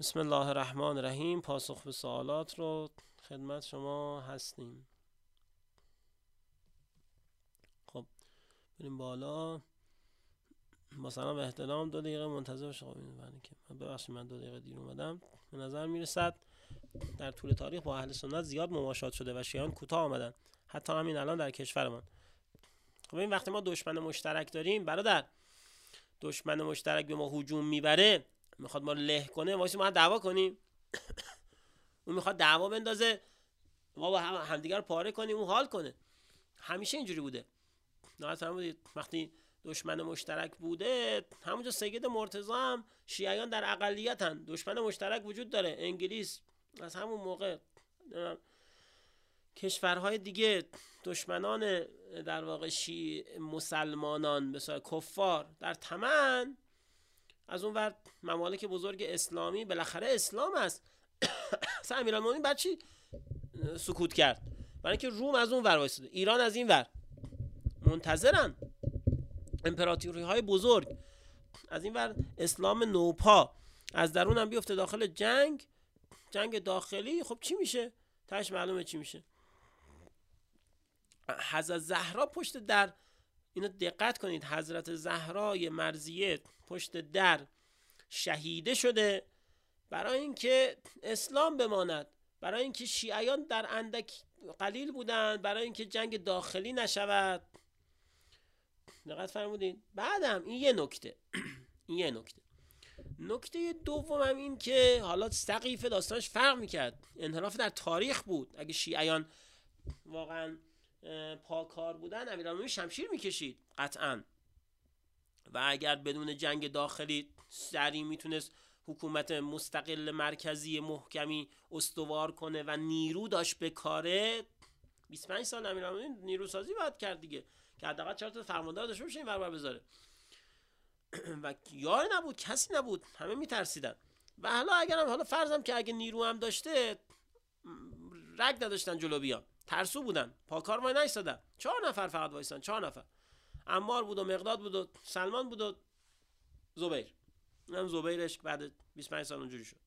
بسم الله الرحمن الرحیم. پاسخ به سوالات رو خدمت شما هستیم. خب بریم بالا. با سلام و احترام 2 دقیقه منتظر باشید. که ببخشید من 2 دقیقه دیر اومدم. به نظر میرسد در طول تاریخ با اهل سنت زیاد مماشات شده و شیعیان کوتاه آمدن، حتی همین الان در کشورمان. خب این وقتی ما دشمن مشترک داریم برادر، دشمن مشترک به ما هجوم میبره، میخواد ما رو له کنه، واسه ما دعوا کنیم. اون میخواد دعوا بندازه، ما با همدیگر رو پاره کنیم، اون حال کنه. همیشه اینجوری بوده. نه فرمودید وقتی دشمن مشترک بوده، همونجا سید مرتضی هم شیعیان در اقلیتن، دشمن مشترک وجود داره. انگلیس از همون موقع، کشورهای دیگه دشمنان در واقع مسلمانان مثلا کفار در تمن، از اون ور ممالک بزرگ اسلامی. بالاخره اسلام است. اصلا امیرالمومنین بعد چی سکوت کرد؟ برای اینکه روم از اون ور وایساده، ایران از این ور منتظرن. امپراتوری های بزرگ از این ور، اسلام نوپا از درون هم بیفته داخل جنگ داخلی. خب چی میشه؟ تاش معلومه چی میشه. حضرت زهرا پشت در، اینو دقت کنید، حضرت زهرای مرضیه پشت در شهیده شده برای اینکه اسلام بماند، برای اینکه شیعیان در اندک قلیل بودن، برای اینکه جنگ داخلی نشود. دقت فرمودید؟ بعدم این یه نکته این یه نکته دوم هم این که حالا سقیفه داستانش فرق میکرد، انحراف در تاریخ بود. اگه شیعیان واقعا پاکار بودن، امیرالمومنین شمشیر میکشید قطعا، و اگر بدون جنگ داخلی سری میتونست حکومت مستقل مرکزی محکمی استوار کنه و نیرو داشت به کاره. 25 سال امیرالمومنین نیروسازی باید کرد دیگه، که حداقل 4 تا فرماندار داشته باشه این ور بذاره. و یار نبود، کسی نبود، همه میترسیدن. و حالا اگرم حالا فرضم که اگه نیرو هم داشته، رگ نداشتن جلو بیان، ترسو بودن، پاکار وای نایستادن. 4 نفر فقط وایسان، 4 نفر. عمار بود و مقداد بود و سلمان بود و زبیر. هم زبیرش بعد 25 سال اونجوری شد.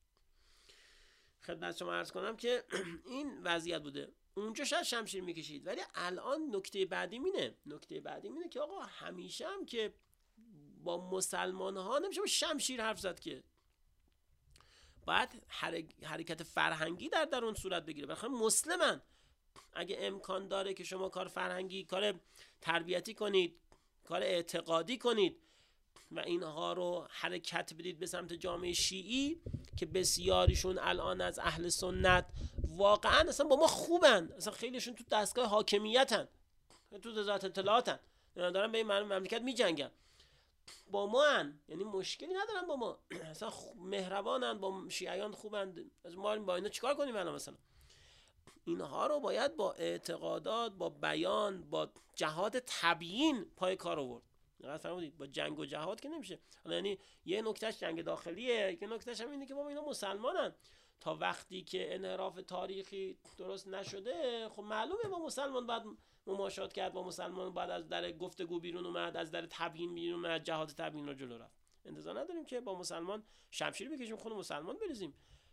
خدمت شما عرض کنم که این وضعیت بوده. اونجا شاید شمشیر میکشید، ولی الان نکته بعدی اینه که آقا همیشه هم که با مسلمان ها نمیشه با شمشیر حرف زد، که باید حرکت فرهنگی در اون صورت بگیره. بخاطر مسلمن، اگه امکان داره که شما کار فرهنگی، کار تربیتی کنید، کار اعتقادی کنید و اینها رو حرکت بدید به سمت جامعه شیعی، که بسیاریشون الان از اهل سنت واقعا اصلا با ما خوبن، اصلا خیلیشون تو دستگاه حاکمیتن، تو وزارت اطلاعاتن، دارن به این مملکت میجنگن، با ما هن. یعنی مشکلی ندارن با ما، اصلا مهربانن، با شیعیان خوبن. از ما با اینا چیکار کنیم الان؟ مثلا اینها رو باید با اعتقادات، با بیان، با جهاد تبیین پای کار آورد. نقدر فرمودید با جنگ و جهاد که نمیشه. یعنی یه نکتهش جنگ داخلیه، یه نکتهش هم اینه که بابا اینا مسلمانن. تا وقتی که انحراف تاریخی درست نشده، خب معلومه با مسلمان باید مماشات کرد، با مسلمان باید از در گفتگو بیرون اومد، از در تبیین بیرون اومد، جهاد تبیین رو جلو رفت. انتظار نداریم که با مسلمان شمشیر بکشیم، خود مسلمان بریزیم.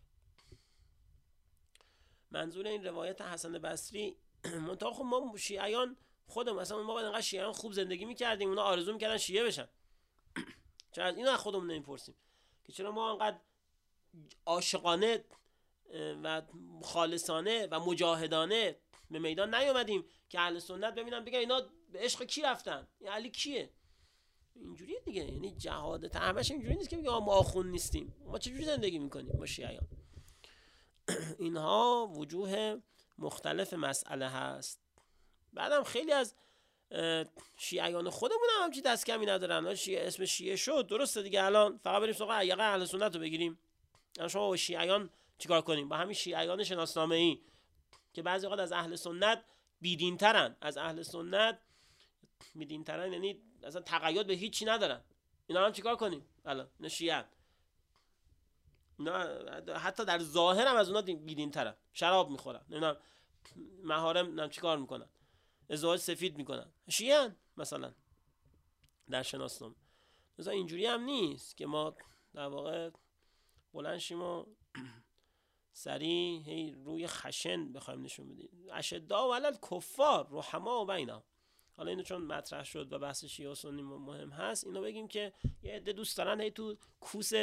منظور این روایت حسن بصری منتها خب ما شیعیان خودمون، مثلا ما بعد انقدر شیعیان خوب زندگی میکردیم، اونا آرزو میکردن شیعه بشن. چرا از اینو از خودمون نمیپرسیم که چرا ما انقدر عاشقانه و خالصانه و مجاهدانه به میدان نیومدیم که اهل سنت ببینن بگن اینا به عشق کی رفتن، این علی کیه؟ اینجوریه دیگه. یعنی جهاد همش اینجوری نیست که بگیم ما آخوند نیستیم. ما چجوری زندگی میکنیم ما شیعیان؟ اینها وجوه مختلف مسئله هست. بعدم خیلی از شیعیان خودمون هم همچی دست کمی ندارن. اسم شیعه شد درسته دیگه، الان فقط بریم سراغ عیقه اهل سنت رو بگیریم. شما با شیعیان چیکار کنیم؟ با همین شیعیان شناسنامه‌ای که بعضی اوقات از اهل سنت بیدین‌ترن، از اهل سنت بیدین‌ترن، یعنی اصلا تقید به هیچی ندارن. اینا هم چیکار کنیم الان؟ اینا شیعه، اینا حتی در ظاهر هم از اونا بیدین‌ترن، شراب میخورن، اینا محارم چیکار میکنن؟ ازدواج سفید میکنن. شیعه مثلا در شناسنامه. مثلا اینجوری هم نیست که ما در واقع بلند شیم و سریع هی روی خشن بخوایم نشون بدیم. اشداء علی الکفار رحماء بینهم. حالا اینو چون مطرح شد و بحث شیعه و سنی مهم هست، اینو بگیم که یه عده دوست دارن هی تو کوست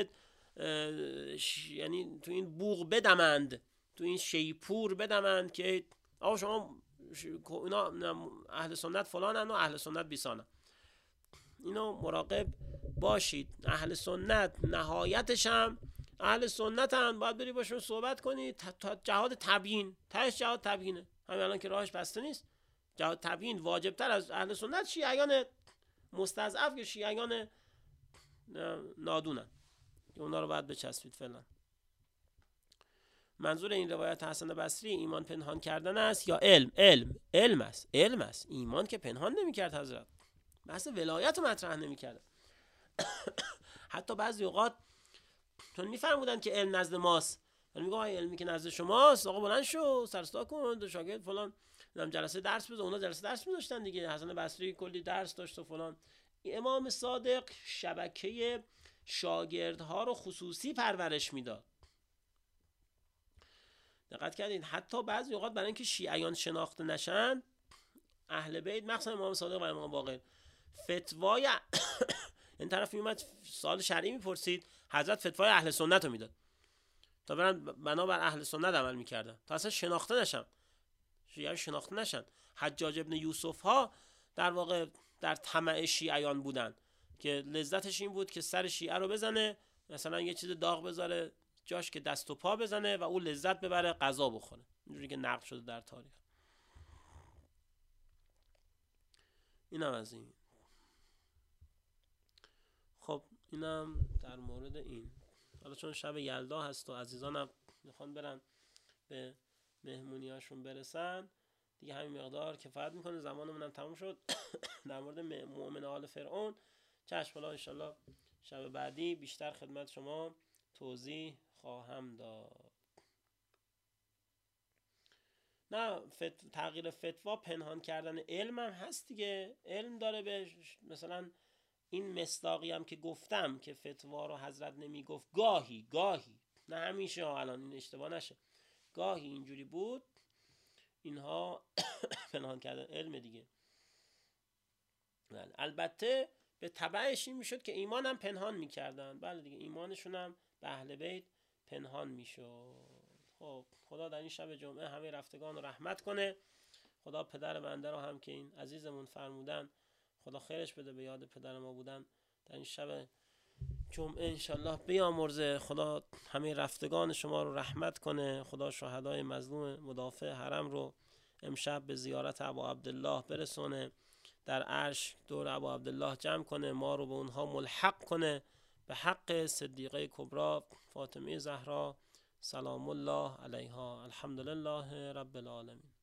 یعنی تو این بوق بدمند، تو این شیپور بدمند که آقا شما اینا اهل سنت فلانن و اهل سنت بیسانن. اینو مراقب باشید. اهل سنت نهایتش هم اهل سنتن، باید بری باشون صحبت کنی تا جهاد تبیین. تهش جهاد تبیینه. همین الان که راهش بسته نیست، جهاد تبیین واجب تر از اهل سنت شیعیان مستضعف یا شیعیان نادونن که اونا رو باید بچسبید فعلا. منظور این روایت حسن بصری ایمان پنهان کردن است یا علم است. ایمان که پنهان نمی‌کرد حضرت، بحث ولایت رو مطرح نمی‌کرد. حتی بعضی اوقات چون می‌فرمودن که علم نزد ماست، یعنی میگه علمی که نزد شماست آقا بلند شو سر صدا کن، دو شاگرد فلان جلسه درس بده. اونا جلسه درس می‌داشتن دیگه، حسن بصری کلی درس داشت و فلان. امام صادق شبکه شاگردها رو خصوصی پرورش میداد. دقت کردین؟ حتی بعضی اوقات برای اینکه شیعیان شناخته نشن، اهل بیت مخصوصا امام صادق و امام باقر فتوای این طرف میومد سوال شرعی میپرسید، حضرت فتوای اهل سنت رو میداد تا برن بنابر اهل سنت عمل میکردن تا اصلا شناخته نشن، شیعیان شناخته نشن. حجاج ابن یوسف ها در واقع در طمع شیعیان بودن که لذتش این بود که سر شیعه رو بزنه، مثلا یه چیز داغ بذاره جاش که دست و پا بزنه و اون لذت ببره غذا بخوره، اینجوری که نقل شده در تاریخ. اینم از این. خب اینم در مورد این. حالا چون شب یلدا هست و عزیزانم میخوان برن به مهمونیاشون برسن دیگه، همین مقدار کفایت میکنه، زمانمون هم تموم شد. در مورد مؤمن آل فرعون چشم الله انشالله شب بعدی بیشتر خدمت شما توضیح خواهم داد. نه تغییر فتوا پنهان کردن علم هم هست دیگه. علم داره به مثلا این مصداقی هم که گفتم که فتوا رو حضرت نمی گفت، گاهی نه همیشه، الان این اشتباه نشه، گاهی اینجوری بود، اینها پنهان کردن علم دیگه. بله. البته به تبعش این میشد که ایمان هم پنهان میکردن. بله دیگه، ایمانشون هم به اهل بیت پنهان میشد. خب خدا در این شب جمعه همه رفتگان رو رحمت کنه. خدا پدر بنده رو هم که این عزیزمون فرمودن خدا خیرش بده، به یاد پدر ما بودن، در این شب جمعه انشالله بیامرزه. خدا همه رفتگان شما رو رحمت کنه. خدا شهدای مظلوم مدافع حرم رو امشب به زیارت ابا عبدالله برسونه، در عرش دور ابا عبدالله جمع کنه، ما رو به اونها ملحق کنه به حق صدیقه کبرا فاطمه زهرا سلام الله علیها. الحمدلله رب العالمین.